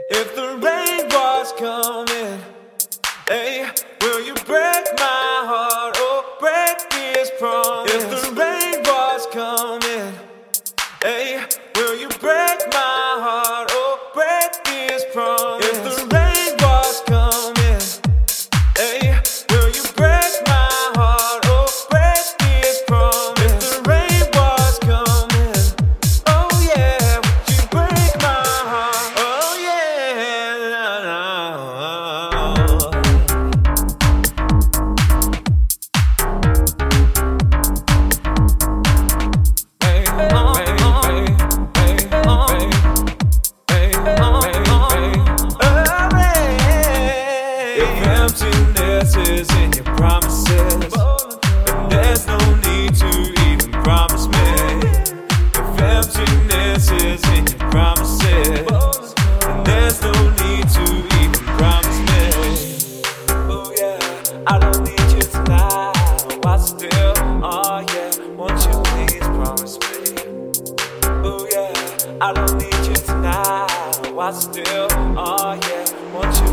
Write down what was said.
If the rain was coming, hey, will you break my heart? Oh, break this promise. If the rain was coming, hey, will you break my heart? Oh, break this promise. If the rain was coming, hey, will you break my heart? Oh, break this promise. If the rain was coming, oh yeah, would you break my heart? Oh yeah, if emptiness is in your promises, then there's no need to even promise me. If emptiness is in your promises, then there's no need to even promise me. Oh yeah, I don't need you tonight, oh I still, oh yeah, won't you please promise me? Oh yeah, I don't need you tonight, oh I still, oh yeah, won't you